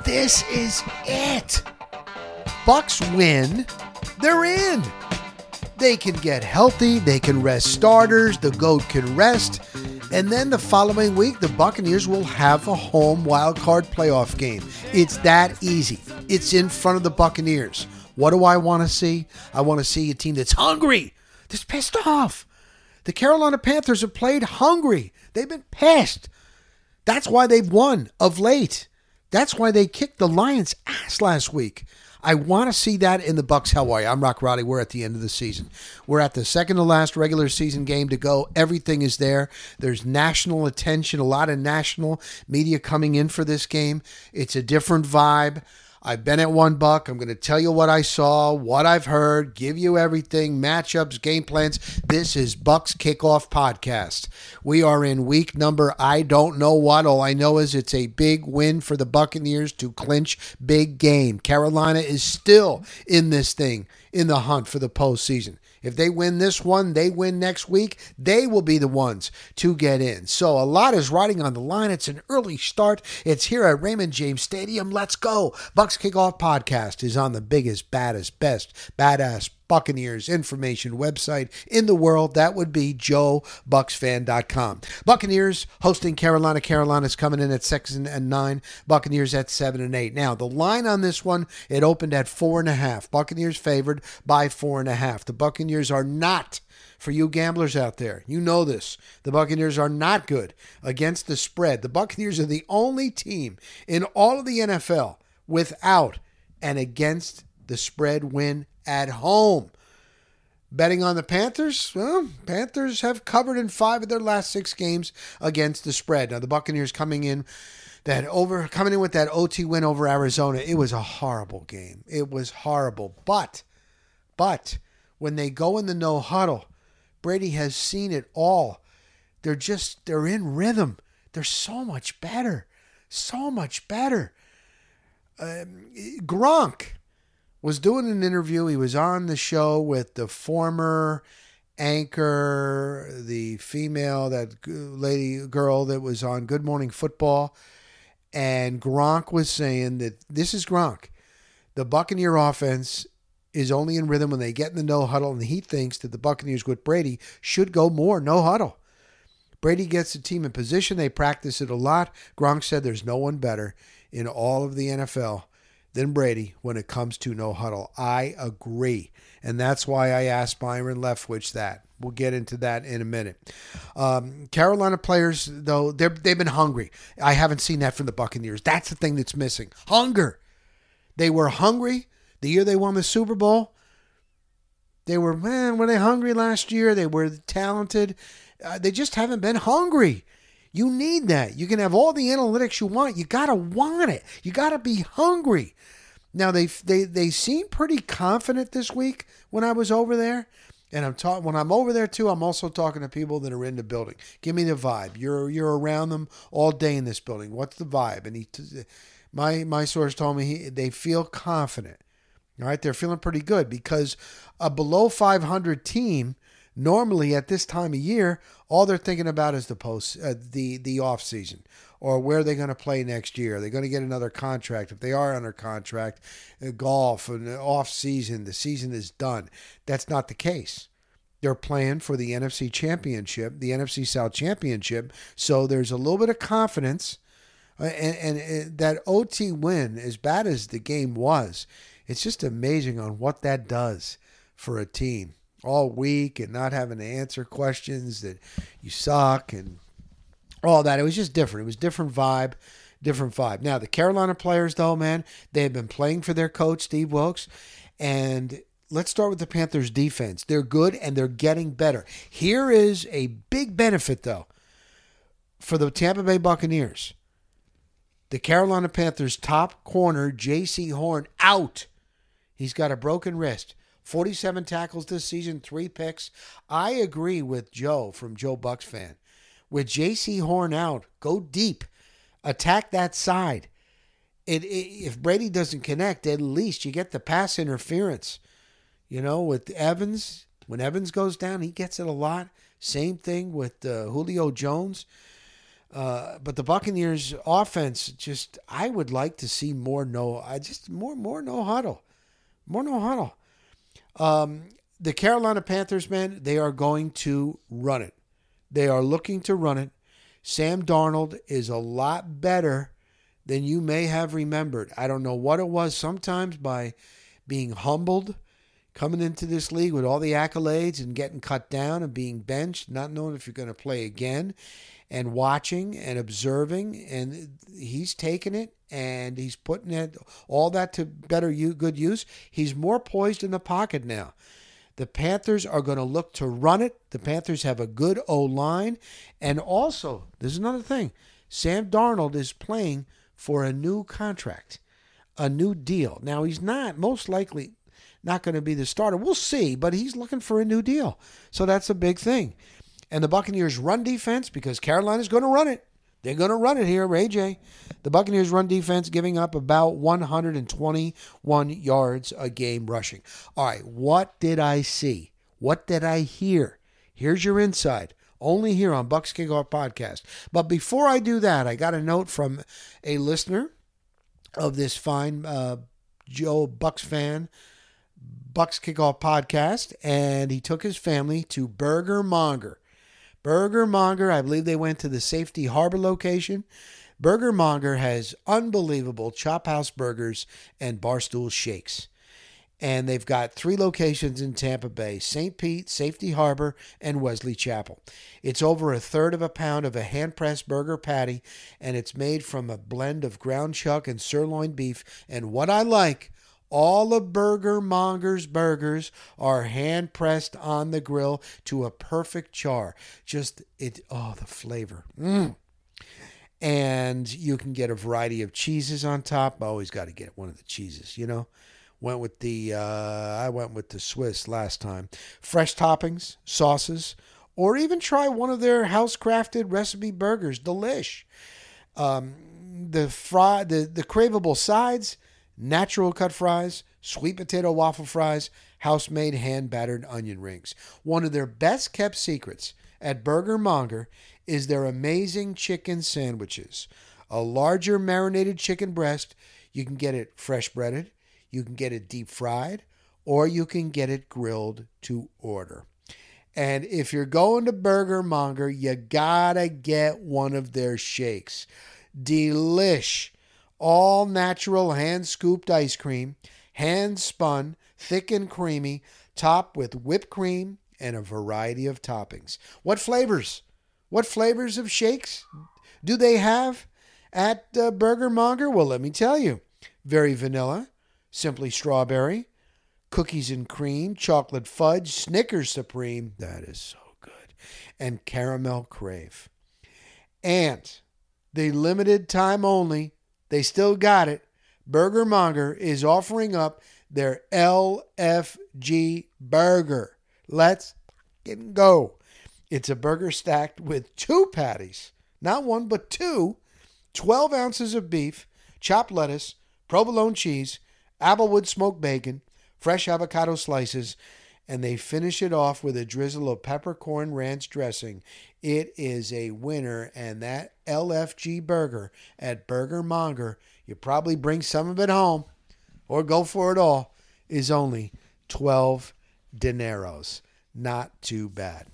This is it. Bucks win, they're in. They can get healthy, they can rest starters, the GOAT can rest, and then the following week, the Buccaneers will have a home wild card playoff game. It's that easy. It's in front of the Buccaneers. What do I want to see? I want to see a team that's hungry, that's pissed off. The Carolina Panthers have played hungry. They've been pissed. That's why they've won of late. That's why they kicked the Lions' ass last week. I want to see that in the Bucks. How are you? I'm Rock Roddy. We're at the end of the season. We're at the second to last regular season game to go. Everything is there. There's national attention, a lot of national media coming in for this game. It's a different vibe. I've been at one Buck. I'm going to tell you what I saw, what I've heard, give you everything, matchups, game plans. This is Bucks Kickoff Podcast. We are in week number, I don't know what. All I know is it's a big win for the Buccaneers to clinch big game. Carolina is still in this thing, in the hunt for the postseason. If they win this one, they win next week, they will be the ones to get in. So a lot is riding on the line. It's an early start. It's here at Raymond James Stadium. Let's go. Bucks Kickoff Podcast is on the biggest, baddest, best, badass Buccaneers information website in the world. That would be JoeBucksFan.com. Buccaneers hosting Carolina. Carolina's coming in at 6 and 9. Buccaneers at 7 and 8. Now, the line on this one, it opened at 4.5. Buccaneers favored by 4.5. The Buccaneers are not, for you gamblers out there, you know this, the Buccaneers are not good against the spread. The Buccaneers are the only team in all of the NFL without an against the spread win at home. Betting on the Panthers? Well, Panthers have covered in 5 of their last 6 games against the spread. Now, the Buccaneers coming in with that OT win over Arizona. It was a horrible game. It was horrible. But when they go in the no huddle, Brady has seen it all. They're in rhythm. They're so much better. So much better. Gronk was doing an interview. He was on the show with the former anchor, the female, that girl that was on Good Morning Football. And Gronk was saying that this is Gronk. The Buccaneer offense is only in rhythm when they get in the no huddle, and he thinks that the Buccaneers with Brady should go more no huddle. Brady gets the team in position. They practice it a lot. Gronk said there's no one better in all of the NFL than Brady when it comes to no huddle. I agree. And that's why I asked Byron Leftwich that. We'll get into that in a minute. Carolina players, though, they've been hungry. I haven't seen that from the Buccaneers. That's the thing that's missing. Hunger. They were hungry the year they won the Super Bowl. Were they hungry last year? They were talented. They just haven't been hungry. You need that. You can have all the analytics you want. You got to want it. You got to be hungry. Now, they seem pretty confident this week when I was over there. And when I'm over there, too, I'm also talking to people that are in the building. Give me the vibe. You're around them all day in this building. What's the vibe? And my source told me they feel confident. All right, they're feeling pretty good because a below 500 team, normally at this time of year, all they're thinking about is the off season, or where they're going to play next year. They're going to get another contract. If they are under contract, golf and off season, the season is done. That's not the case. They're playing for the NFC Championship, the NFC South Championship. So there's a little bit of confidence, and that OT win, as bad as the game was, it's just amazing on what that does for a team. All week and not having to answer questions that you suck and all that. It was just different. It was different vibe. Now, the Carolina players, though, man, they have been playing for their coach, Steve Wilkes. And let's start with the Panthers' defense. They're good and they're getting better. Here is a big benefit, though, for the Tampa Bay Buccaneers. The Carolina Panthers' top corner, J.C. Horn, out. He's got a broken wrist. 47 tackles this season, 3 picks. I agree with Joe from Joe Bucks Fan. With J.C. Horn out, go deep. Attack that side. If Brady doesn't connect, at least you get the pass interference. You know, with Evans, when Evans goes down, he gets it a lot. Same thing with Julio Jones. But the Buccaneers offense, I would like to see more no huddle. More no huddle. The Carolina Panthers, man, they are going to run it. They are looking to run it. Sam Darnold is a lot better than you may have remembered. I don't know what it was. Sometimes by being humbled, coming into this league with all the accolades and getting cut down and being benched, not knowing if you're going to play again, and watching and observing, and he's taking it and he's putting it all that to good use. He's more poised in the pocket now. The Panthers are going to look to run it. The Panthers have a good O-line. And also, there's another thing. Sam Darnold is playing for a new contract, a new deal. Now, he's most likely not going to be the starter. We'll see, but he's looking for a new deal. So that's a big thing. And the Buccaneers' run defense, because Carolina's going to run it. They're going to run it here, AJ. The Buccaneers' run defense giving up about 121 yards a game rushing. All right, what did I see? What did I hear? Here's your insight. Only here on Bucs Kickoff Podcast. But before I do that, I got a note from a listener of this fine Joe Bucs fan, Bucs Kickoff Podcast, and he took his family to Burger Monger. Burger Monger, I believe they went to the Safety Harbor location. Burger Monger has unbelievable Chop House burgers and Barstool shakes. And they've got 3 locations in Tampa Bay: St. Pete, Safety Harbor, and Wesley Chapel. It's over 1/3 of a pound of a hand-pressed burger patty, and it's made from a blend of ground chuck and sirloin beef. And what I like, all of Burger Monger's burgers are hand-pressed on the grill to a perfect char. The flavor. And you can get a variety of cheeses on top. I always got to get one of the cheeses, I went with the Swiss last time. Fresh toppings, sauces, or even try one of their house-crafted recipe burgers. Delish. The craveable sides: natural cut fries, sweet potato waffle fries, house-made hand-battered onion rings. One of their best-kept secrets at Burger Monger is their amazing chicken sandwiches. A larger marinated chicken breast, you can get it fresh breaded, you can get it deep fried, or you can get it grilled to order. And if you're going to Burger Monger, you gotta get one of their shakes. Delish. All natural hand-scooped ice cream, hand-spun, thick and creamy, topped with whipped cream and a variety of toppings. What flavors? What flavors of shakes do they have at Burger Monger? Well, let me tell you. Very vanilla, simply strawberry, cookies and cream, chocolate fudge, Snickers Supreme, that is so good, and caramel crave. And the limited time only, they still got it. Burger Monger is offering up their LFG burger. Let's go. It's a burger stacked with 2 patties, not 1, but 2, 12 ounces of beef, chopped lettuce, provolone cheese, applewood smoked bacon, fresh avocado slices, and they finish it off with a drizzle of peppercorn ranch dressing. It is a winner, and that LFG burger at Burger Monger, you probably bring some of it home or go for it all, is only 12 dineros. Not too bad.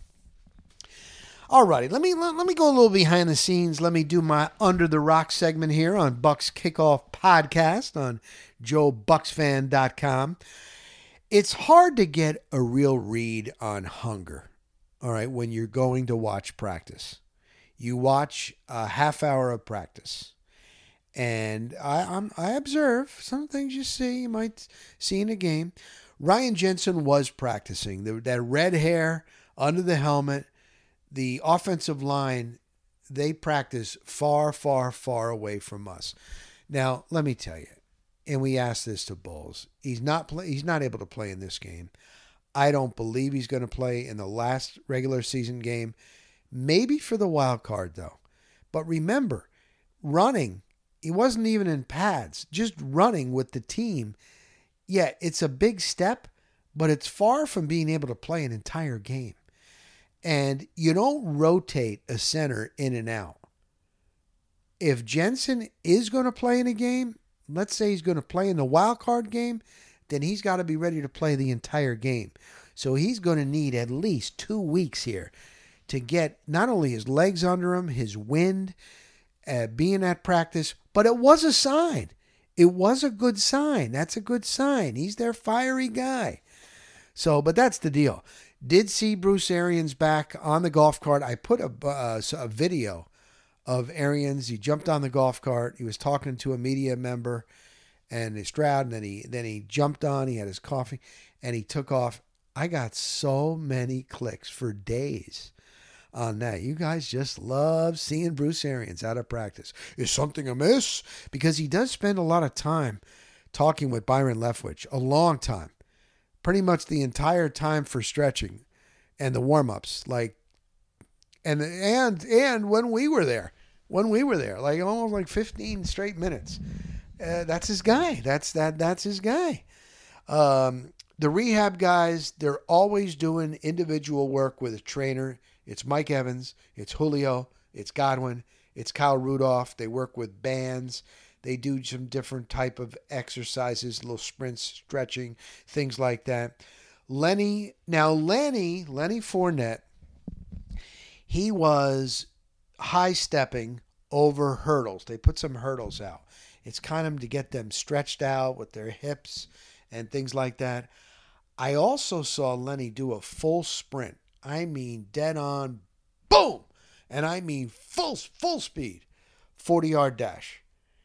All righty, let me go a little behind the scenes. Let me do my Under the Rock segment here on Bucs Kickoff Podcast on JoeBucksFan.com. It's hard to get a real read on hunger, all right, when you're going to watch practice. You watch a half hour of practice, and I observe some things you might see in a game. Ryan Jensen was practicing. That red hair under the helmet, the offensive line, they practice far, far, far away from us. Now, let me tell you, and we asked this to Bowles. He's not able to play in this game. I don't believe he's going to play in the last regular season game. Maybe for the wild card, though. But remember, running, he wasn't even in pads, just running with the team. Yeah, it's a big step, but it's far from being able to play an entire game. And you don't rotate a center in and out. if Jensen is going to play in a game, let's say he's going to play in the wild card game, then he's got to be ready to play the entire game. So he's going to need at least 2 weeks here to get not only his legs under him, his wind, being at practice, but it was a sign. It was a good sign. That's a good sign. He's their fiery guy. So, but that's the deal. Did see Bruce Arians back on the golf cart. I put a video of Arians. He jumped on the golf cart. He was talking to a media member and his Stroud, and then he jumped on. He had his coffee, and he took off. I got so many clicks for days on that. You guys just love seeing Bruce Arians out of practice. Is something amiss? Because he does spend a lot of time talking with Byron Leftwich, a long time, pretty much the entire time for stretching and the warm-ups, like, and when we were there, like almost like 15 straight minutes. That's his guy. That's his guy. The rehab guys, they're always doing individual work with a trainer. It's Mike Evans, it's Julio, it's Godwin, it's Kyle Rudolph. They work with bands. They do some different type of exercises, little sprints, stretching, things like that. Lenny Fournette, he was high-stepping over hurdles. They put some hurdles out. It's kind of to get them stretched out with their hips and things like that. I also saw Lenny do a full sprint. I mean, dead on, boom! And I mean full speed, 40-yard dash.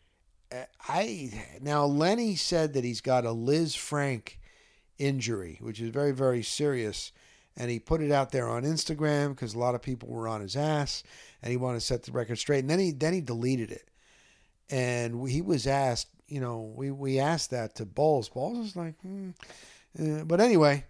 Now, Lenny said that he's got a Liz Frank injury, which is very, very serious. And he put it out there on Instagram because a lot of people were on his ass, and he wanted to set the record straight. And then he deleted it. And he was asked, we asked that to Bowles. Bowles was like, But anyway,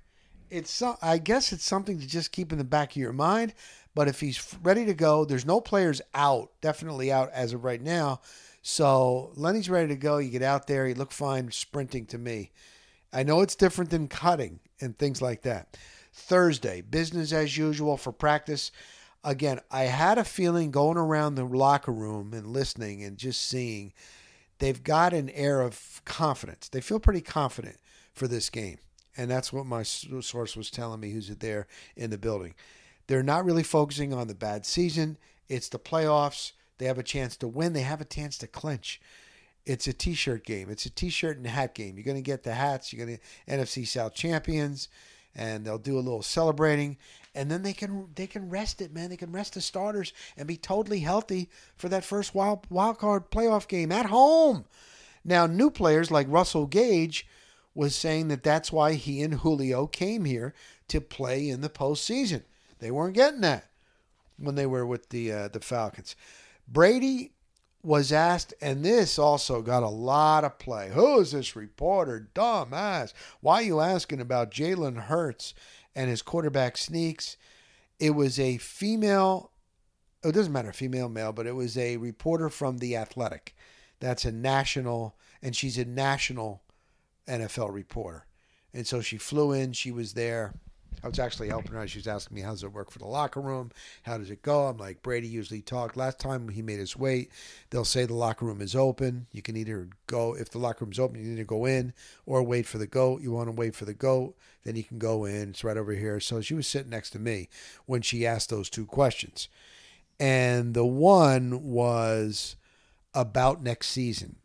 I guess it's something to just keep in the back of your mind. But if he's ready to go, there's no players out, definitely out as of right now. So Lenny's ready to go. You get out there. He looked fine sprinting to me. I know it's different than cutting and things like that. Thursday, business as usual for practice. Again, I had a feeling going around the locker room and listening and just seeing, they've got an air of confidence. They feel pretty confident for this game. And that's what my source was telling me, who's there in the building. They're not really focusing on the bad season. It's the playoffs. They have a chance to win. They have a chance to clinch. It's a T-shirt game. It's a T-shirt and hat game. You're going to get the hats. You're going to NFC South champions, and they'll do a little celebrating. And then they can rest it, man. They can rest the starters and be totally healthy for that first wild card playoff game at home. Now, new players like Russell Gage was saying that that's why he and Julio came here to play in the postseason. They weren't getting that when they were with the Falcons. Brady was asked, and this also got a lot of play. Who is this reporter? Dumbass. Why are you asking about Jalen Hurts and his quarterback sneaks? It was a female, it doesn't matter, female, male, but it was a reporter from The Athletic. That's a national, and she's a national NFL reporter. And so she flew in, she was there. I was actually helping her. She was asking me, how does it work for the locker room? How does it go? I'm like, Brady usually talked. Last time he made us wait. They'll say the locker room is open. You can either go, if the locker room's open, you can either go in or wait for the GOAT. You want to wait for the GOAT, then you can go in. It's right over here. So she was sitting next to me when she asked those two questions. And the one was about next season.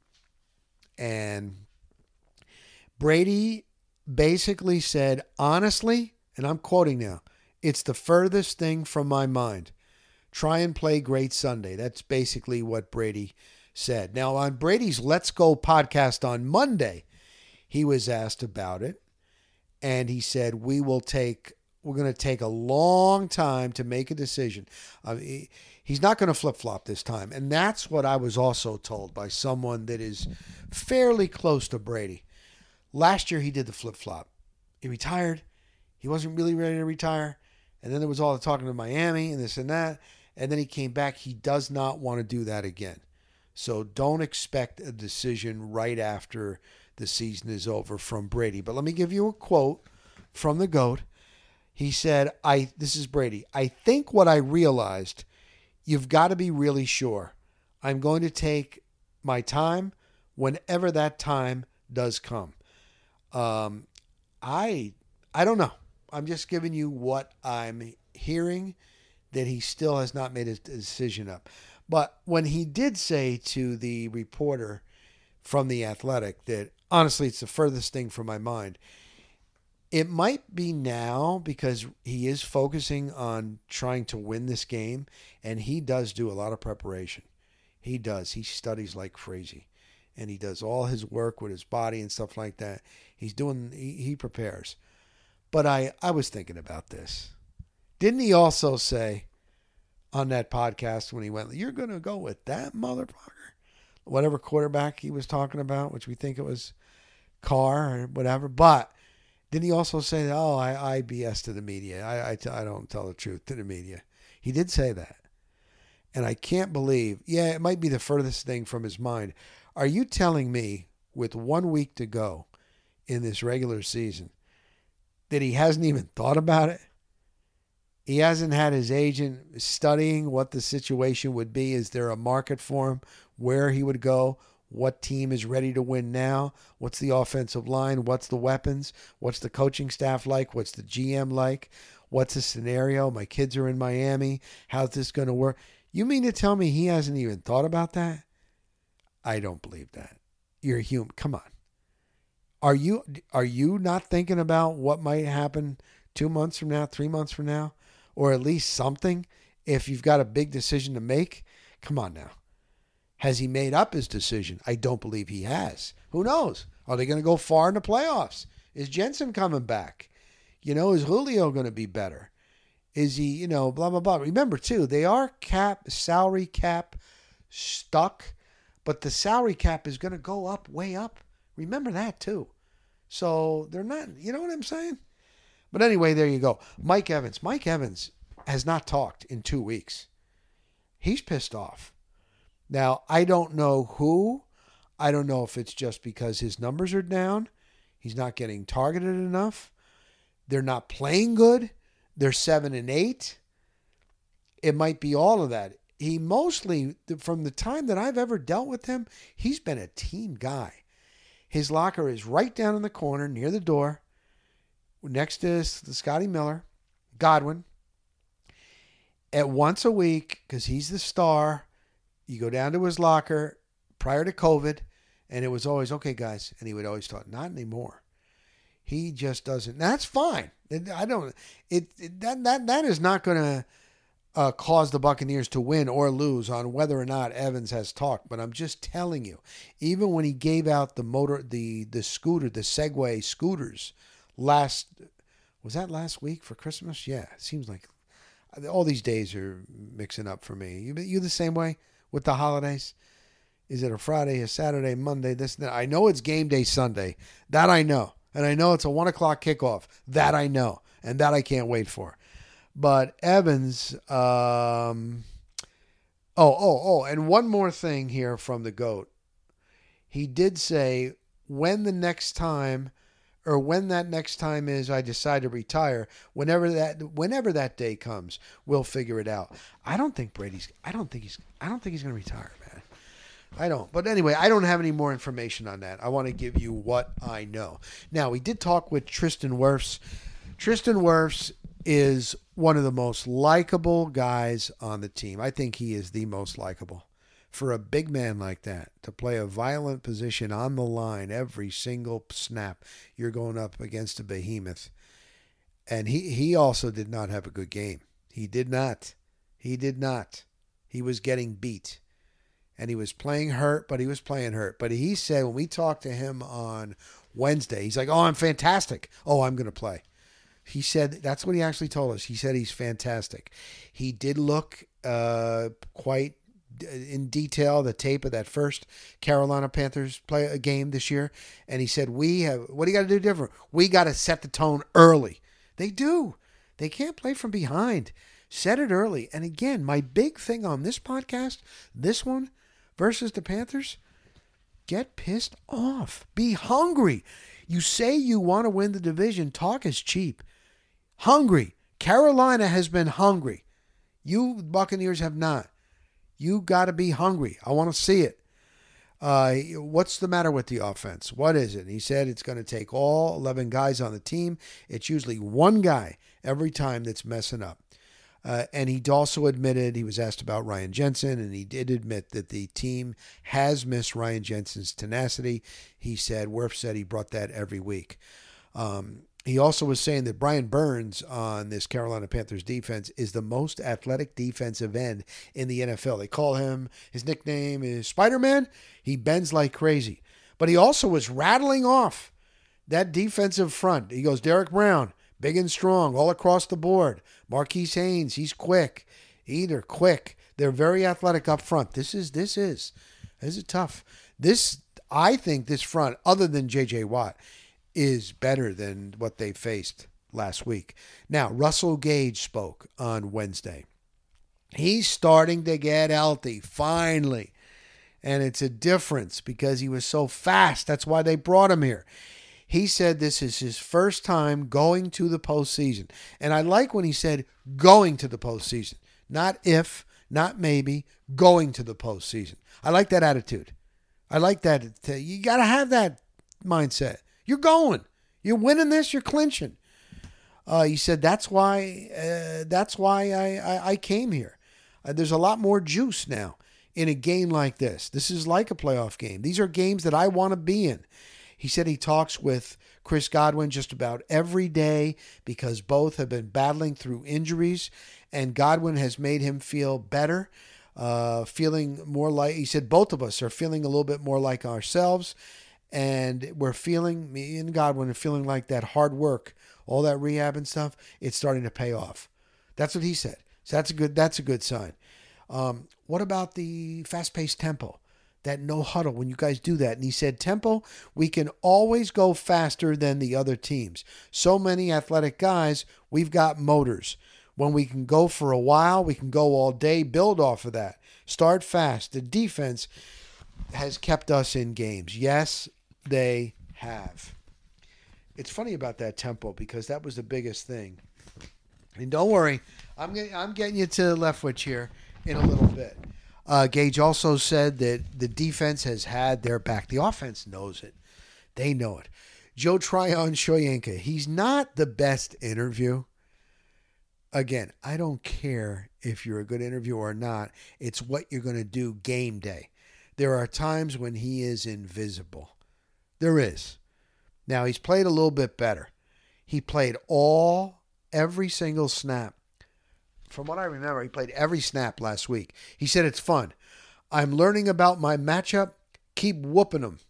And Brady basically said, honestly, and I'm quoting now, it's the furthest thing from my mind. Try and play great Sunday. That's basically what Brady said. Now, on Brady's Let's Go podcast on Monday, he was asked about it. And he said, we're going to take a long time to make a decision. He's not going to flip-flop this time. And that's what I was also told by someone that is fairly close to Brady. Last year, he did the flip-flop. He retired. He wasn't really ready to retire. And then there was all the talking to Miami and this and that. And then he came back. He does not want to do that again. So don't expect a decision right after the season is over from Brady. But let me give you a quote from the GOAT. He said, this is Brady, I think what I realized, you've got to be really sure. I'm going to take my time whenever that time does come. I don't know. I'm just giving you what I'm hearing, that he still has not made his decision up. But when he did say to the reporter from The Athletic that, honestly, it's the furthest thing from my mind, it might be now because he is focusing on trying to win this game, and he does do a lot of preparation. He does. He studies like crazy, and he does all his work with his body and stuff like that. He prepares. But I was thinking about this. Didn't he also say on that podcast when he went, "You're going to go with that motherfucker"? Whatever quarterback he was talking about, which we think it was Carr or whatever. But didn't he also say that, I BS to the media. I don't tell the truth to the media. He did say that. And I can't believe, it might be the furthest thing from his mind. Are you telling me with 1 week to go in this regular season that he hasn't even thought about it? He hasn't had his agent studying what the situation would be. Is there a market for him, where he would go? What team is ready to win now? What's the offensive line? What's the weapons? What's the coaching staff like? What's the GM like? What's the scenario? My kids are in Miami. How's this going to work? You mean to tell me he hasn't even thought about that? I don't believe that. You're human. Come on. Are you not thinking about what might happen 2 months from now, 3 months from now? Or at least something if you've got a big decision to make? Come on now. Has he made up his decision? I don't believe he has. Who knows? Are they going to go far in the playoffs? Is Jensen coming back? Is Julio going to be better? Is he, blah, blah, blah. Remember, too, they are salary cap stuck, but the salary cap is going to go up, way up. Remember that, too. So they're not, you know what I'm saying? But anyway, there you go. Mike Evans. Mike Evans has not talked in 2 weeks. He's pissed off. Now, I don't know who. I don't know if it's just because his numbers are down. He's not getting targeted enough. They're not playing good. They're 7-8. It might be all of that. He mostly, from the time that I've ever dealt with him, he's been a team guy. His locker is right down in the corner near the door, next to Scotty Miller, Godwin. At once a week, because he's the star, you go down to his locker prior to COVID, and it was always, "Okay, guys," and he would always talk. Not anymore. He just doesn't. That's fine. That is not going to cause the Buccaneers to win or lose on whether or not Evans has talked. But I'm just telling you, even when he gave out the Segway scooters was that last week for Christmas? Yeah, it seems like all these days are mixing up for me. You the same way with the holidays? Is it a Friday, a Saturday, Monday, this and that? I know it's game day Sunday. That I know. And I know it's a 1:00 kickoff. That I know. And that I can't wait for. But Evans, and one more thing here from the GOAT. He did say when that next time is I decide to retire, whenever that day comes, we'll figure it out. I don't think he's going to retire, man. I don't. But anyway, I don't have any more information on that. I want to give you what I know. Now, we did talk with Tristan Wirfs. Tristan Wirfs is one of the most likable guys on the team. I think he is the most likable. For a big man like that, to play a violent position on the line every single snap, you're going up against a behemoth. And he also did not have a good game. He did not. He was getting beat. And he was playing hurt, but he was playing hurt. But he said when we talked to him on Wednesday, he's like, "Oh, I'm fantastic. Oh, I'm going to play." He said, that's what he actually told us. He said he's fantastic. He did look quite in detail, the tape of that first Carolina Panthers game this year. And he said, what do you got to do different? We got to set the tone early. They do. They can't play from behind. Set it early. And again, my big thing on this podcast, this one versus the Panthers, get pissed off. Be hungry. You say you want to win the division. Talk is cheap. Hungry. Carolina has been hungry. You Buccaneers have not. You got to be hungry. I want to see it. What's the matter with the offense? What is it? And he said it's going to take all 11 guys on the team. It's usually one guy every time that's messing up. And he also admitted, he was asked about Ryan Jensen, and he did admit that the team has missed Ryan Jensen's tenacity. He said, Wirf said he brought that every week. He also was saying that Brian Burns on this Carolina Panthers defense is the most athletic defensive end in the NFL. They call him, his nickname is Spider-Man. He bends like crazy. But he also was rattling off that defensive front. He goes, Derek Brown, big and strong all across the board. Marquise Haynes, he's quick. They're quick. They're very athletic up front. This is tough. I think this front, other than J.J. Watt, is better than what they faced last week. Now, Russell Gage spoke on Wednesday. He's starting to get healthy, finally. And it's a difference because he was so fast. That's why they brought him here. He said this is his first time going to the postseason. And I like when he said going to the postseason. Not if, not maybe, going to the postseason. I like that attitude. I like that. You got to have that mindset. You're going. You're winning this. You're clinching. He said that's why I came here. There's a lot more juice now in a game like this. This is like a playoff game. These are games that I want to be in. He said he talks with Chris Godwin just about every day because both have been battling through injuries, and Godwin has made him feel better, feeling more like, he said both of us are feeling a little bit more like ourselves, and we're feeling, me and Godwin are feeling like that hard work, all that rehab and stuff, it's starting to pay off. That's what he said. So that's a good sign. What about the fast-paced tempo? That no huddle when you guys do that. And he said, tempo, we can always go faster than the other teams. So many athletic guys, we've got motors. When we can go for a while, we can go all day, build off of that. Start fast. The defense has kept us in games. Yes, they have. It's funny about that tempo because that was the biggest thing. And don't worry, I'm getting you to Leftwich here in a little bit. Gage also said that the defense has had their back. The offense knows it. They know it. Joe Tryon-Shoyinka, he's not the best interview. Again, I don't care if you're a good interviewer or not. It's what you're going to do game day. There are times when he is invisible. There is. Now, he's played a little bit better. He played every single snap. From what I remember, he played every snap last week. He said it's fun. I'm learning about my matchup. Keep whooping them.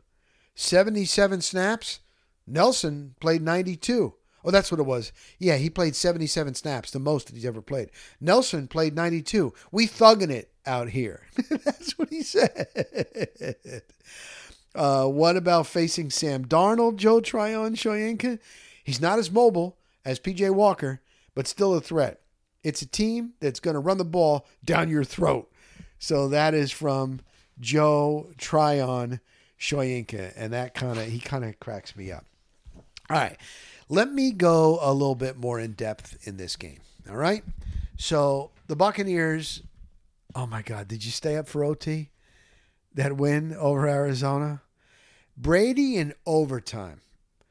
77 snaps. Nelson played 92. Oh, that's what it was. Yeah, he played 77 snaps, the most that he's ever played. Nelson played 92. We thugging it out here. That's what he said. What about facing Sam Darnold, Joe Tryon-Shoyinka? He's not as mobile as P.J. Walker, but still a threat. It's a team that's going to run the ball down your throat. So that is from Joe Tryon-Shoyinka, and he kind of cracks me up. All right, let me go a little bit more in depth in this game. All right, so the Buccaneers. Oh my God, did you stay up for OT? That win over Arizona, Brady in overtime.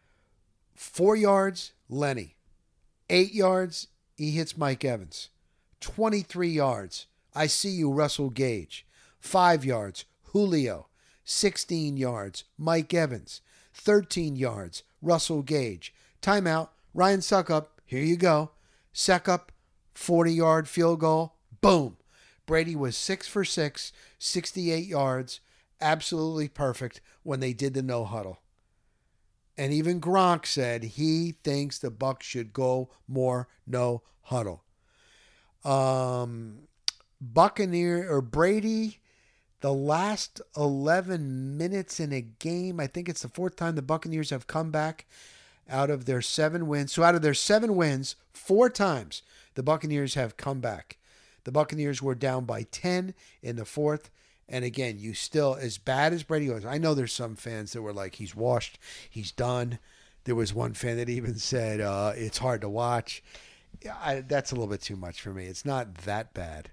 4 yards, Lenny. 8 yards. He hits Mike Evans. 23 yards. I see you, Russell Gage. 5 yards. Julio. 16 yards. Mike Evans. 13 yards. Russell Gage. Timeout. Ryan Succop. Here you go. Succop. 40-yard field goal. Boom. Brady was 6 for 6. 68 yards. Absolutely perfect when they did the no huddle. And even Gronk said he thinks the Bucs should go more no huddle. Brady, the last 11 minutes in a game, I think it's the fourth time the Buccaneers have come back out of their 7 wins. So out of their 7 wins, 4 times the Buccaneers have come back. The Buccaneers were down by 10 in the fourth. And again, you still, as bad as Brady was, I know there's some fans that were like, he's washed, he's done. There was one fan that even said, it's hard to watch. That's a little bit too much for me. It's not that bad.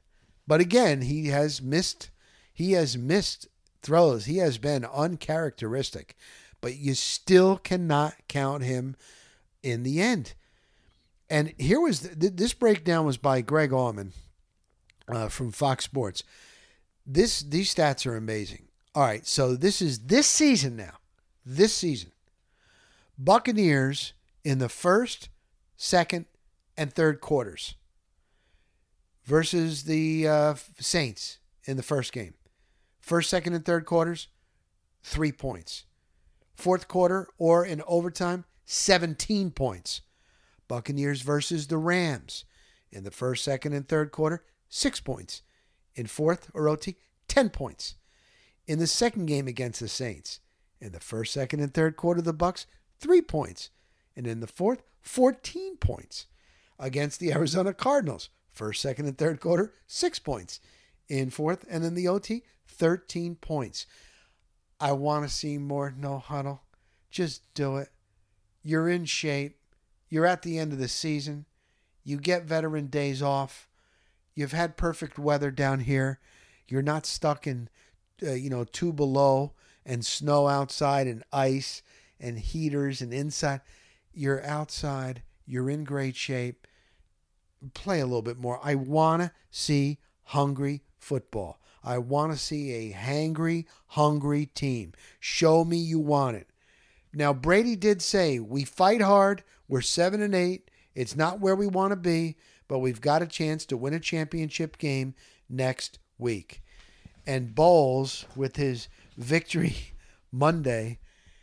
But again, he has missed throws. He has been uncharacteristic. But you still cannot count him in the end. And here was this breakdown was by Greg Auman from Fox Sports. These stats are amazing. All right, so this is this season now. This season, Buccaneers in the first, second, and third quarters versus the Saints in the first game. First, second, and third quarters, 3 points. Fourth quarter or in overtime, 17 points. Buccaneers versus the Rams in the first, second, and third quarter, 6 points. In fourth or OT, 10 points. In the second game against the Saints, in the first, second, and third quarter, the Bucs, 3 points. And in the fourth, 14 points. Against the Arizona Cardinals, first, second, and third quarter, 6 points. In fourth and in the OT, 13 points. I want to see more no huddle. Just do it. You're in shape. You're at the end of the season. You get veteran days off. You've had perfect weather down here. You're not stuck in, 2 below and snow outside and ice and heaters and inside. You're outside. You're in great shape. Play a little bit more. I want to see hungry football. I want to see a hungry team. Show me you want it. Now, Brady did say, we fight hard. We're 7-8. It's not where we want to be, but we've got a chance to win a championship game next week. And Bowles, with his victory Monday,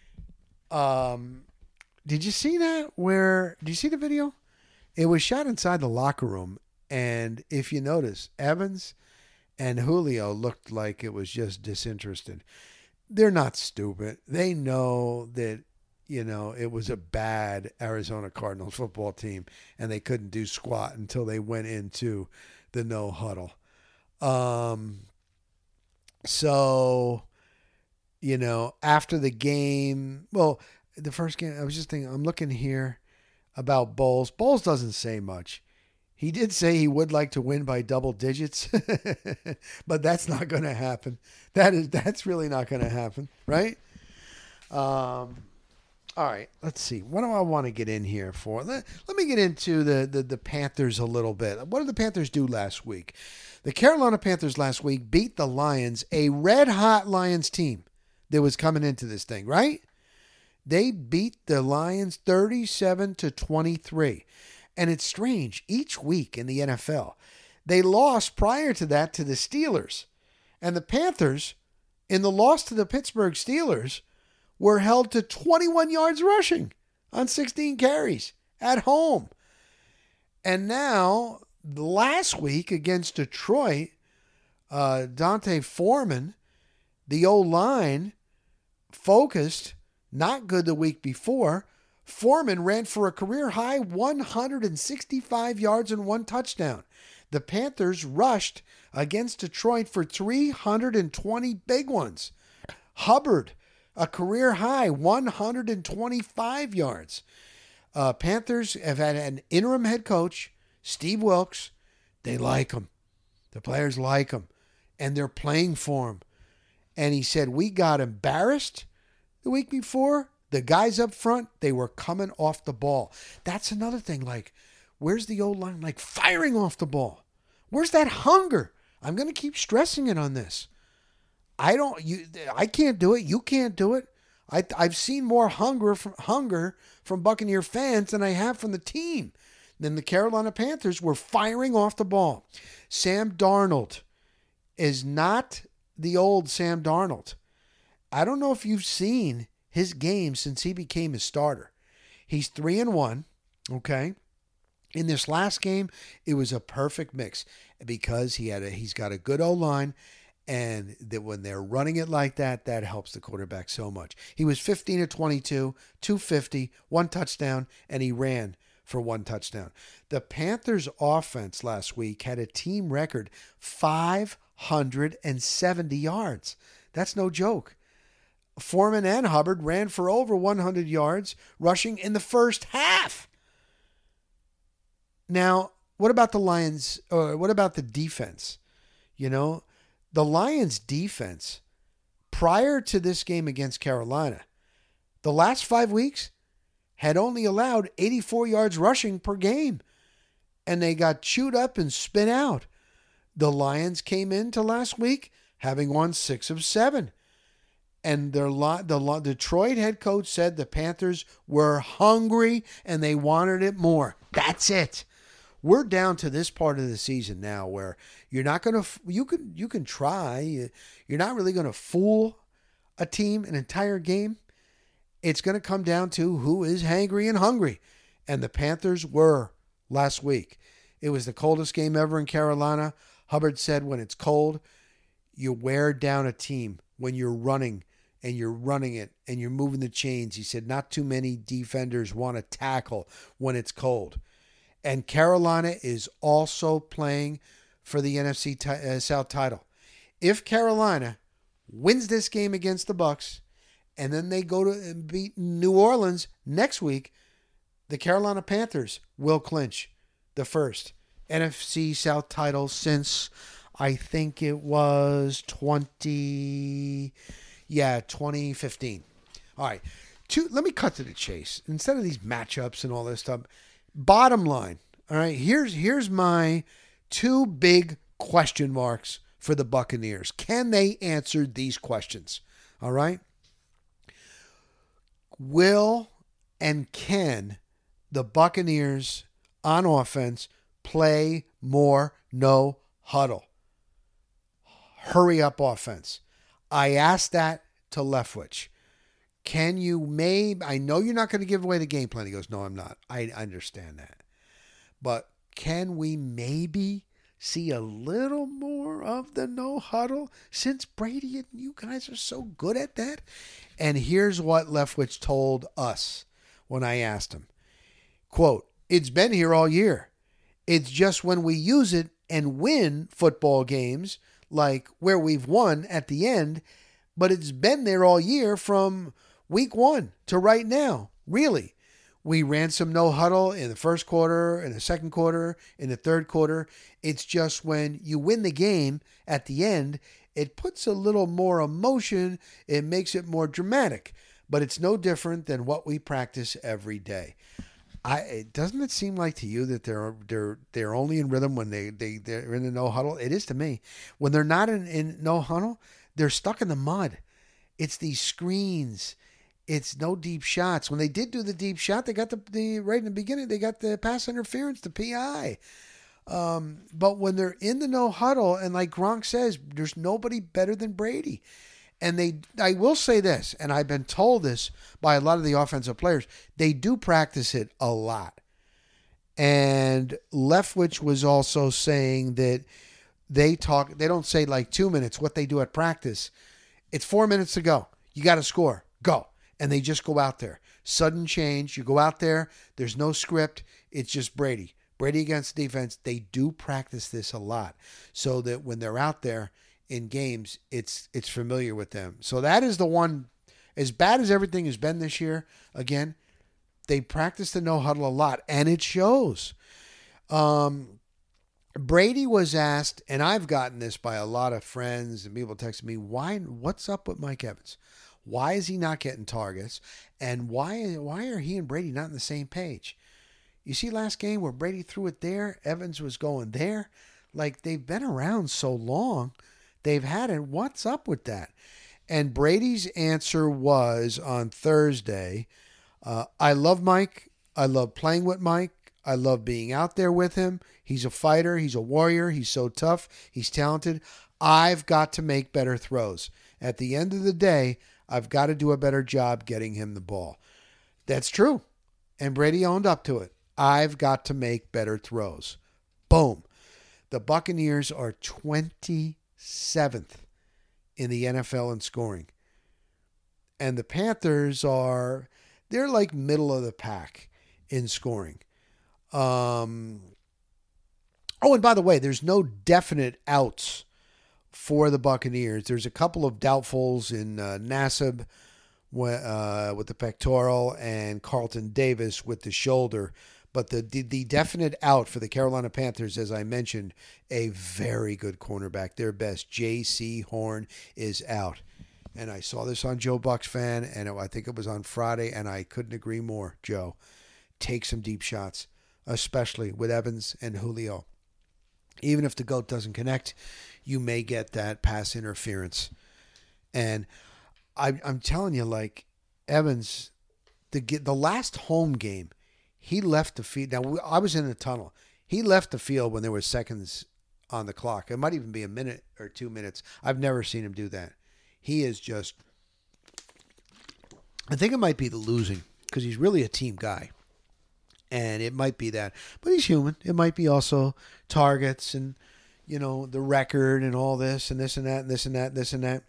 did you see that? Did you see the video? It was shot inside the locker room. And if you notice, Evans and Julio looked like it was just disinterested. They're not stupid. They know that, it was a bad Arizona Cardinals football team and they couldn't do squat until they went into the no huddle. So, after the game, the first game, I was just thinking, I'm looking here about Bowles. Bowles doesn't say much. He did say he would like to win by double digits, but that's not going to happen. That's really not going to happen, right? All right, let's see. What do I want to get in here for? Let me get into the Panthers a little bit. What did the Panthers do last week? The Carolina Panthers last week beat the Lions, a red-hot Lions team that was coming into this thing, right? They beat the Lions 37-23. And it's strange, each week in the NFL, they lost prior to that to the Steelers. And the Panthers, in the loss to the Pittsburgh Steelers, were held to 21 yards rushing on 16 carries at home. And now, last week against Detroit, D'Onta Foreman, the O-line, focused, not good the week before. Foreman ran for a career-high 165 yards and 1 touchdown. The Panthers rushed against Detroit for 320 big ones. Hubbard, a career-high 125 yards. Panthers have had an interim head coach, Steve Wilks. They like him. The players like him. And they're playing for him. And he said, we got embarrassed the week before. The guys up front, they were coming off the ball. That's another thing. Like, where's the O-line? Like, firing off the ball. Where's that hunger? I'm going to keep stressing it on this. I can't do it. You can't do it. I've seen more hunger from Buccaneer fans than I have from the team. Then the Carolina Panthers were firing off the ball. Sam Darnold is not the old Sam Darnold. I don't know if you've seen his game since he became a starter. He's 3-1, okay? In this last game, it was a perfect mix because he's got a good O-line, and that when they're running it like that, that helps the quarterback so much. He was 15-22, 250, 1 touchdown, and he ran for 1 touchdown. The Panthers' offense last week had a team record 570 yards. That's no joke. Foreman and Hubbard ran for over 100 yards rushing in the first half. Now, what about the Lions? Or what about the defense? You know, the Lions defense prior to this game against Carolina, the last 5 weeks had only allowed 84 yards rushing per game, and they got chewed up and spit out. The Lions came into last week having won 6 of 7. And the Detroit head coach said the Panthers were hungry and they wanted it more. That's it. We're down to this part of the season now where you're not going to, you can try. You're not really going to fool a team an entire game. It's going to come down to who is hangry and hungry. And the Panthers were last week. It was the coldest game ever in Carolina. Hubbard said when it's cold, you wear down a team when you're running and you're running it and you're moving the chains. He said not too many defenders want to tackle when it's cold. And Carolina is also playing for the NFC South title. If Carolina wins this game against the Bucs and then they go to beat New Orleans next week, the Carolina Panthers will clinch the first NFC South title since I think it was 2015. All right. Let me cut to the chase. Instead of these matchups and all this stuff, bottom line, all right, here's my 2 big question marks for the Buccaneers. Can they answer these questions? All right. Will and can the Buccaneers on offense play more no huddle? Hurry up offense. I asked that to Leftwich. Can you I know you're not going to give away the game plan. He goes, no, I'm not. I understand that. But can we maybe see a little more of the no huddle since Brady and you guys are so good at that? And here's what Leftwich told us when I asked him. Quote, it's been here all year. It's just when we use it and win football games, like where we've won at the end, but it's been there all year from week 1 to right now. Really. We ran some no huddle in the first quarter, in the second quarter, in the third quarter. It's just when you win the game at the end, it puts a little more emotion. It makes it more dramatic, but it's no different than what we practice every day. Doesn't it seem like to you that they're only in rhythm when they're in the no huddle? It is to me. When they're not in no huddle, they're stuck in the mud. It's these screens. It's no deep shots. When they did do the deep shot, they got the right in the beginning, they got the pass interference, the PI. But when they're in the no huddle, and like Gronk says, there's nobody better than Brady. And I will say this, and I've been told this by a lot of the offensive players, they do practice it a lot. And Leftwich was also saying that they don't say like 2 minutes, what they do at practice. It's 4 minutes to go. You got to score. Go. And they just go out there. Sudden change. You go out there. There's no script. It's just Brady. Brady against defense. They do practice this a lot so that when they're out there in games, it's familiar with them. So that is the one, as bad as everything has been this year, again, they practice the no huddle a lot, and it shows. Brady was asked, and I've gotten this by a lot of friends and people texting me, what's up with Mike Evans? Why is he not getting targets? And why are he and Brady not on the same page? You see last game where Brady threw it there, Evans was going there. Like, they've been around so long. They've had it. What's up with that? And Brady's answer was on Thursday, I love Mike. I love playing with Mike. I love being out there with him. He's a fighter. He's a warrior. He's so tough. He's talented. I've got to make better throws. At the end of the day, I've got to do a better job getting him the ball. That's true. And Brady owned up to it. I've got to make better throws. Boom. The Buccaneers are 27th in the NFL in scoring. And the Panthers they're like middle of the pack in scoring. And by the way, there's no definite outs for the Buccaneers. There's a couple of doubtfuls in Nassib with the pectoral and Carlton Davis with the shoulder. But the definite out for the Carolina Panthers, as I mentioned, a very good cornerback, their best, J.C. Horn, is out. And I saw this on Joe Buck's Fan, and I think it was on Friday, and I couldn't agree more, Joe. Take some deep shots, especially with Evans and Julio. Even if the GOAT doesn't connect, you may get that pass interference. And I'm telling you, like, Evans, the last home game, he left the field. Now, I was in the tunnel. He left the field when there were seconds on the clock. It might even be a minute or 2 minutes. I've never seen him do that. He is just, I think it might be the losing, because he's really a team guy. And it might be that. But he's human. It might be also targets and, the record and all this and this and that and this and that and this and that.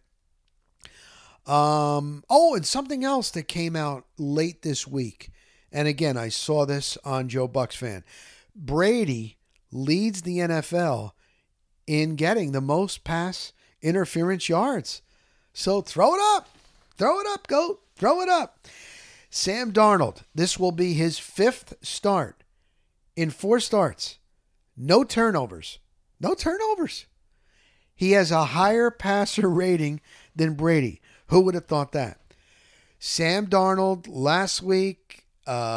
And something else that came out late this week. And again, I saw this on Joe Buck's Fan. Brady leads the NFL in getting the most pass interference yards. So throw it up. Throw it up, GOAT. Throw it up. Sam Darnold, this will be his 5th start in 4 starts. No turnovers. No turnovers. He has a higher passer rating than Brady. Who would have thought that? Sam Darnold last week,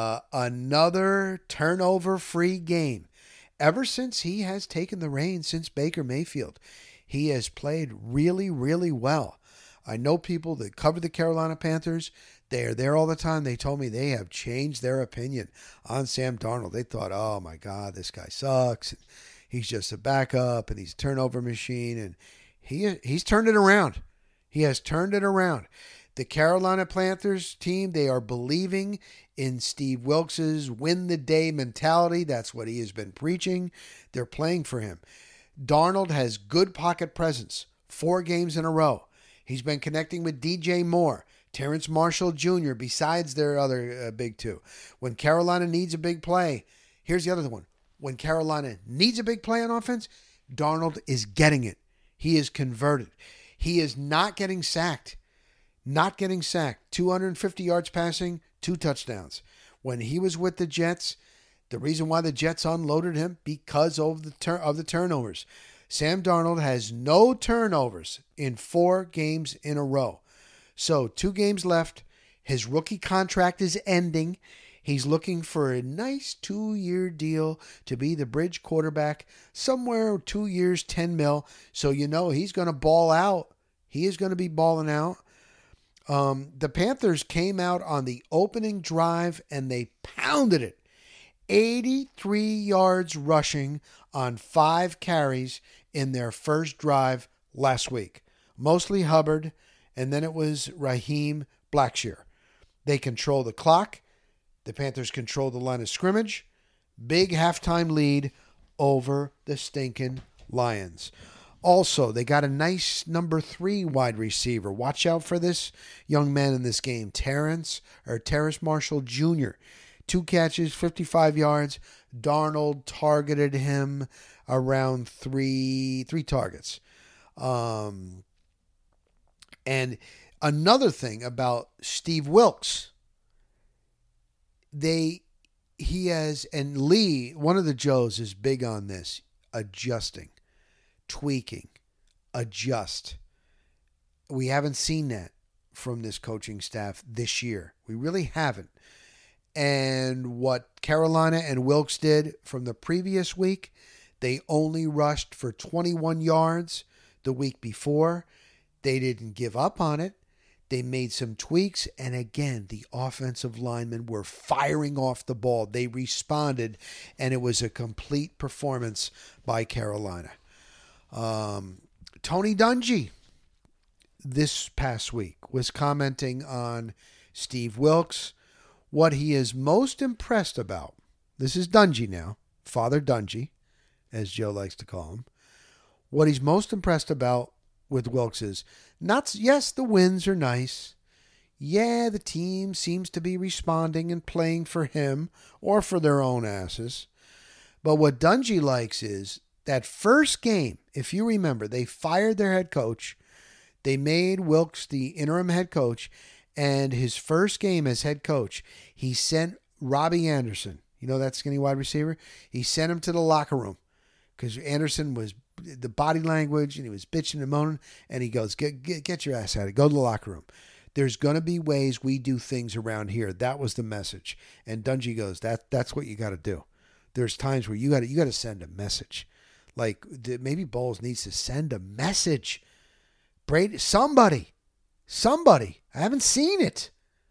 another turnover-free game. Ever since he has taken the reins since Baker Mayfield, he has played really, really well. I know people that cover the Carolina Panthers. They are there all the time. They told me they have changed their opinion on Sam Darnold. They thought, oh, my God, this guy sucks. He's just a backup, and he's a turnover machine. And he's turned it around. He has turned it around. The Carolina Panthers team, they are believing in Steve Wilks' win-the-day mentality. That's what he has been preaching. They're playing for him. Darnold has good pocket presence, 4 games in a row. He's been connecting with DJ Moore, Terrence Marshall Jr., besides their other big 2. When Carolina needs a big play, here's the other one. When Carolina needs a big play on offense, Darnold is getting it. He is converted. He is not getting sacked. Not getting sacked. 250 yards passing, 2 touchdowns. When he was with the Jets, the reason why the Jets unloaded him, because of the turnovers. Sam Darnold has no turnovers in 4 games in a row. So 2 games left. His rookie contract is ending. He's looking for a nice 2-year deal to be the bridge quarterback, somewhere 2 years, $10 million. So he's going to ball out. He is going to be balling out. The Panthers came out on the opening drive and they pounded it. 83 yards rushing on 5 carries in their first drive last week. Mostly Hubbard, and then it was Raheem Blackshear. They control the clock. The Panthers control the line of scrimmage. Big halftime lead over the stinking Lions. Also, they got a nice number 3 wide receiver. Watch out for this young man in this game, Terrence Marshall Jr. 2 catches, 55 yards. Darnold targeted him around three targets. And another thing about Steve Wilks, he has, and Lee, one of the Joes, is big on this, adjusting, tweaking, adjust. We haven't seen that from this coaching staff this year. We really haven't. And what Carolina and Wilks did from the previous week, they only rushed for 21 yards the week before. They didn't give up on it. They made some tweaks, and again, the offensive linemen were firing off the ball. They responded, and it was a complete performance by Carolina. Tony Dungy this past week was commenting on Steve Wilks. What he is most impressed about, this is Dungy now, Father Dungy, as Joe likes to call him. What he's most impressed about with Wilks is, yes, the wins are nice. Yeah, the team seems to be responding and playing for him or for their own asses. But what Dungy likes is that first game, if you remember, they fired their head coach. They made Wilks the interim head coach. And his first game as head coach, he sent Robbie Anderson, You know that skinny wide receiver? He sent him to the locker room because Anderson was the body language and he was bitching and moaning. And he goes, get your ass out of it. Go to the locker room. There's going to be ways we do things around here. That was the message. And Dungy goes, that's what you got to do. There's times where you got to send a message. Like maybe Bowles needs to send a message. Brady, somebody. I haven't seen it.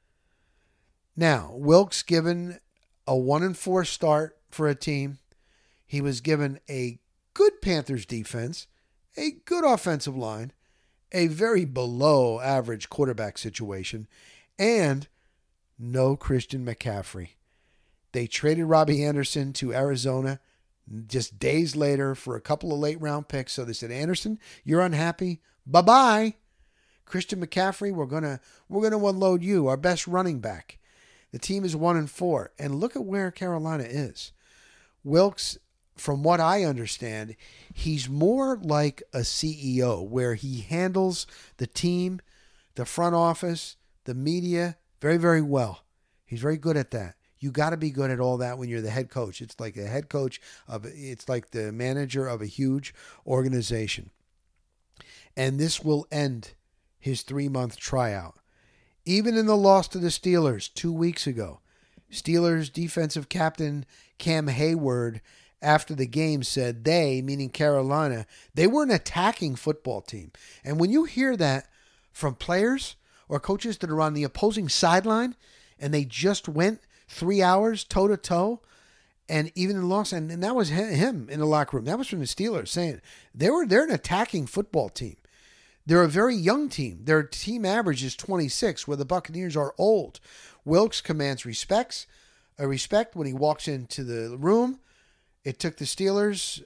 Now, Wilks given a 1-4 start for a team. He was given a good Panthers defense, a good offensive line, a very below average quarterback situation, and no Christian McCaffrey. They traded Robbie Anderson to Arizona just days later for a couple of late round picks. So they said, Anderson, you're unhappy. Bye-bye. Christian McCaffrey, we're gonna unload you, our best running back. The team is 1-4. And look at where Carolina is. Wilks, from what I understand, he's more like a CEO where he handles the team, the front office, the media very, very well. He's very good at that. You got to be good at all that when you're the head coach. It's like it's like the manager of a huge organization. And this will end his 3-month tryout. Even in the loss to the Steelers 2 weeks ago, Steelers defensive captain Cam Hayward, after the game, said they, meaning Carolina, they were an attacking football team. And when you hear that from players or coaches that are on the opposing sideline and they just went 3 hours toe-to-toe, and even in the loss, and that was him in the locker room. That was from the Steelers saying they're an attacking football team. They're a very young team. Their team average is 26, where the Buccaneers are old. Wilks commands respect when he walks into the room. It took the Steelers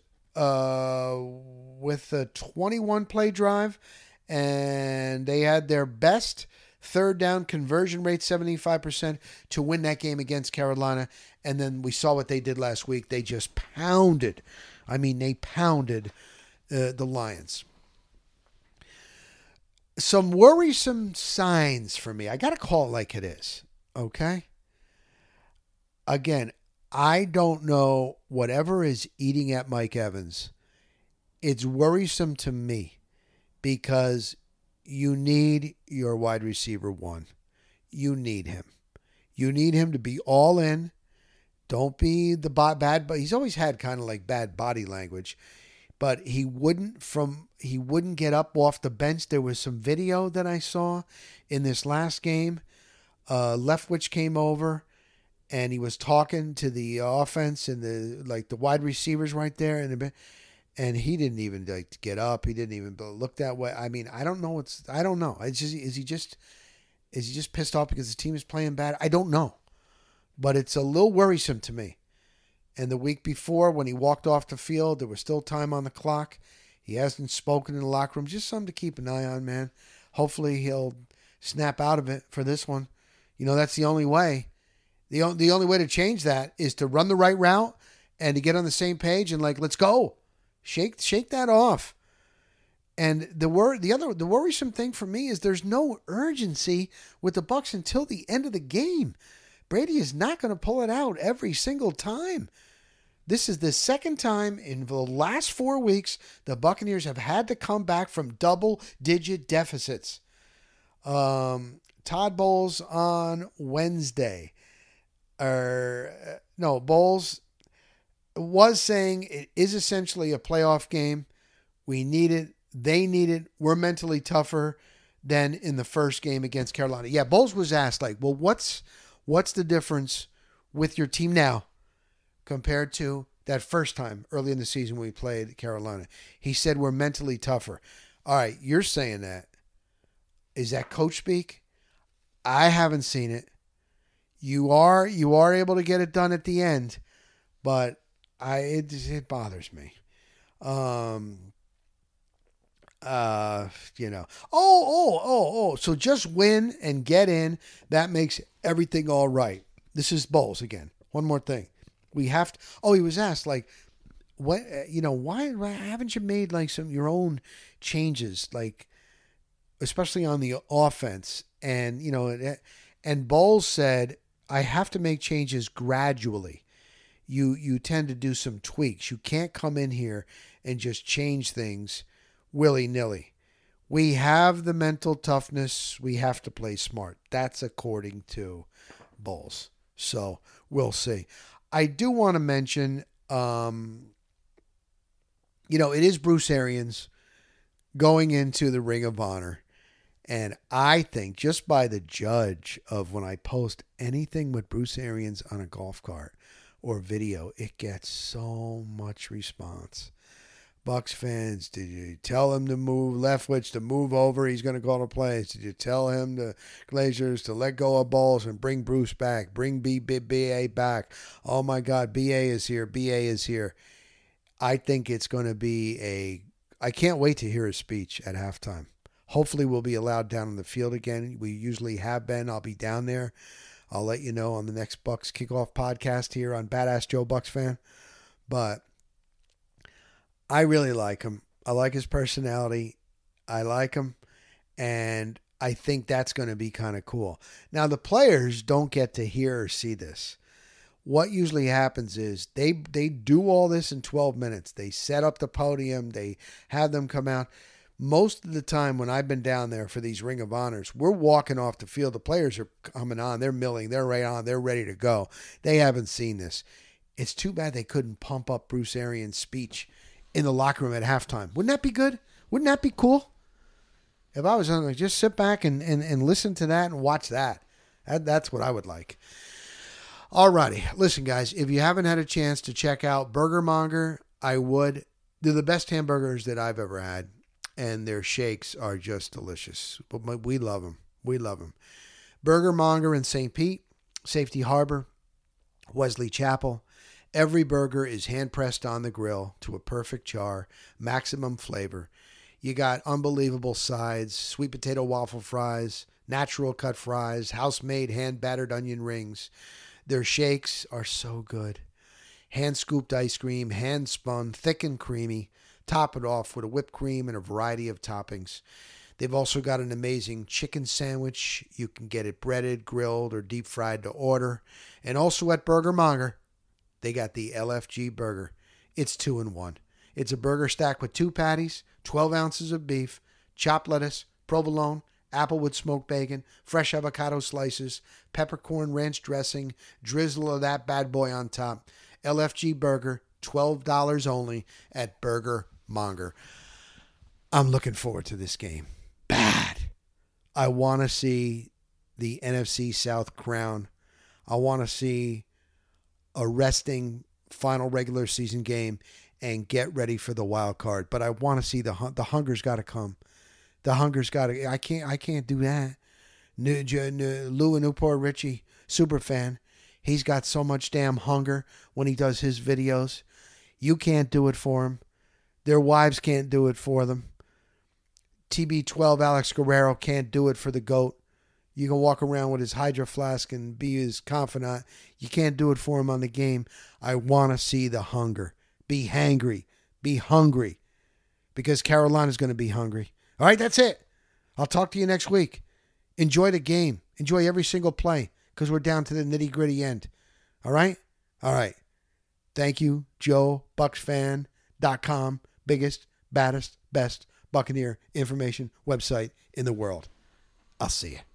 with a 21-play drive, and they had their best third down conversion rate, 75%, to win that game against Carolina. And then we saw what they did last week. They just pounded. They pounded the Lions. Some worrisome signs for me. I got to call it like it is, okay? Again, I don't know whatever is eating at Mike Evans. It's worrisome to me because you need your wide receiver one. You need him. You need him to be all in. Don't be the bad, but he's always had kind of like bad body language. But he wouldn't get up off the bench. There was some video that I saw in this last game. Leftwich came over and he was talking to the offense and the wide receivers right there, and he didn't even get up. He didn't even look that way. I don't know. I don't know. It's just, is he just pissed off because his team is playing bad? I don't know, but it's a little worrisome to me. And the week before, when he walked off the field, there was still time on the clock. He hasn't spoken in the locker room. Just something to keep an eye on, man. Hopefully he'll snap out of it for this one. That's the only way. The only way to change that is to run the right route and to get on the same page and let's go. Shake that off. And the worrisome thing for me is there's no urgency with the Bucs until the end of the game. Brady is not going to pull it out every single time. This is the second time in the last 4 weeks the Buccaneers have had to come back from double-digit deficits. Todd Bowles on Wednesday. Bowles was saying it is essentially a playoff game. We need it. They need it. We're mentally tougher than in the first game against Carolina. Yeah, Bowles was asked, what's the difference with your team now compared to that first time early in the season when we played Carolina? He said, we're mentally tougher. All right, you're saying that. Is that coach speak? I haven't seen it. You are able to get it done at the end, but it bothers me. So just win and get in. That makes everything all right. This is Bowles again. One more thing. We have to, he was asked what, why haven't you made some your own changes, especially on the offense? And, and Bowles said, I have to make changes gradually. you tend to do some tweaks. You can't come in here and just change things willy-nilly. We have the mental toughness. We have to play smart. That's according to Bowles. So we'll see. I do want to mention, it is Bruce Arians going into the Ring of Honor. And I think just by the judge of when I post anything with Bruce Arians on a golf cart or video, it gets so much response. Bucks fans, did you tell him to move Leftwich to move over? He's going to call the plays. Did you tell him, the Glazers, to let go of Bowles and bring Bruce back? Bring BA back. Oh, my God, BA is here. BA is here. I think it's going to be I can't wait to hear his speech at halftime. Hopefully we'll be allowed down on the field again. We usually have been. I'll be down there. I'll let you know on the next Bucks Kickoff podcast here on Badass Joe Bucks Fan. But I really like him. I like his personality. I like him. And I think that's going to be kind of cool. Now, the players don't get to hear or see this. What usually happens is they do all this in 12 minutes. They set up the podium. They have them come out. Most of the time when I've been down there for these Ring of Honors, we're walking off the field. The players are coming on. They're milling. They're right on. They're ready to go. They haven't seen this. It's too bad they couldn't pump up Bruce Arians' speech in the locker room at halftime. Wouldn't that be good? Wouldn't that be cool? If I was on, just sit back and listen to that and watch that. That's what I would like. Alrighty. Listen, guys, if you haven't had a chance to check out Burger Monger, I would. They're the best hamburgers that I've ever had. And their shakes are just delicious. But we love them. We love them. Burger Monger in St. Pete, Safety Harbor, Wesley Chapel. Every burger is hand-pressed on the grill to a perfect char, maximum flavor. You got unbelievable sides, sweet potato waffle fries, natural cut fries, house-made hand-battered onion rings. Their shakes are so good. Hand-scooped ice cream, hand-spun, thick and creamy. Top it off with a whipped cream and a variety of toppings. They've also got an amazing chicken sandwich. You can get it breaded, grilled, or deep fried to order. And also at Burger Monger, they got the LFG burger. It's 2-in-1. It's a burger stacked with 2 patties, 12 ounces of beef, chopped lettuce, provolone, applewood smoked bacon, fresh avocado slices, peppercorn ranch dressing, drizzle of that bad boy on top. LFG burger, $12 only at Burger Monger. I'm looking forward to this game. Bad. I want to see the NFC South crown. I want to see a resting final regular season game and get ready for the wild card. But I want to see the hunger's got to come. The hunger's got to. I can't do that. Lou and Newport Richie, super fan. He's got so much damn hunger when he does his videos. You can't do it for him. Their wives can't do it for them. TB12 Alex Guerrero can't do it for the GOAT. You can walk around with his Hydro Flask and be his confidant. You can't do it for him on the game. I want to see the hunger. Be hangry. Be hungry. Because Carolina's going to be hungry. All right, that's it. I'll talk to you next week. Enjoy the game. Enjoy every single play because we're down to the nitty-gritty end. All right? All right. Thank you, JoeBucksFan.com. Biggest, baddest, best Buccaneer information website in the world. I'll see you.